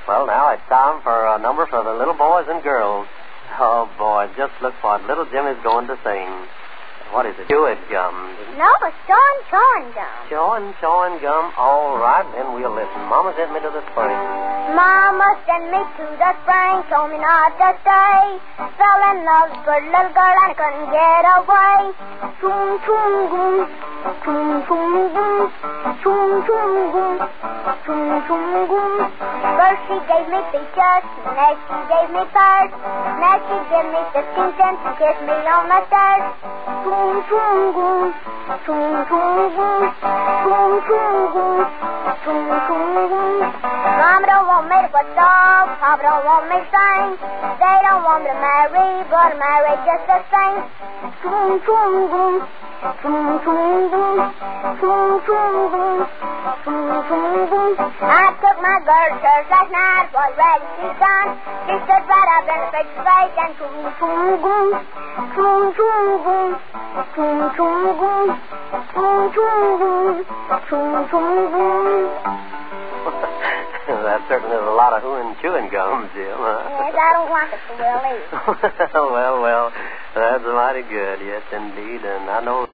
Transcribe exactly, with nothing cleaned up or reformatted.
Well, now it's time for a number for the little boys and girls. Oh, boy, just look what little Jimmy's going to sing. What is it? Chewing gum. No, it's chewing, chewing gum. Chewing, chewing gum. All right, then we'll listen. Mama sent me to the spring. Mama sent me to the spring, told me not to stay. Fell in love with a little girl and I couldn't get away. Choom, choom, boom. Choom, choom, boom. Choom, choom, boom. Choom, choom, boom. First she gave me peaches, next she gave me pears. Next she gave me fifteen cents to kiss me on the stairs. Choom, choom, boom. Choom, choom, boom. Choom, choom, boom. Choom, choom, boom. Mama don't want me to put dog, Papa don't want me to sing. They don't want me to marry, but I'm married just the same. Choom, choom, boom. Choom, choom, boom. Choom, choom, boom. Choom, choom, boom. I took my girl to church last night, was ready to gone. She stood right up in the preacher's face and choom, choom, boom. Choom, choom, boom. Choom, choom, boom. Choom, choom, boom. Choom, choom, boom. That certainly is a lot of hooing and chewing gum, Jim. Huh? Yes, I don't want it to well either. well, well, that's mighty good, yes, indeed, and I know